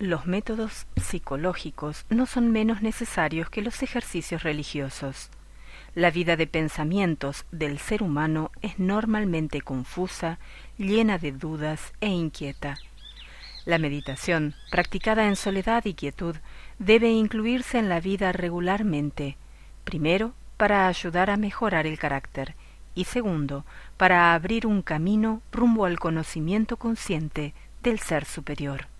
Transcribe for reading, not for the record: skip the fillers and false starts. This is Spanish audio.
Los métodos psicológicos no son menos necesarios que los ejercicios religiosos. La vida de pensamientos del ser humano es normalmente confusa, llena de dudas e inquieta. La meditación, practicada en soledad y quietud, debe incluirse en la vida regularmente, primero, para ayudar a mejorar el carácter, y segundo, para abrir un camino rumbo al conocimiento consciente del ser superior.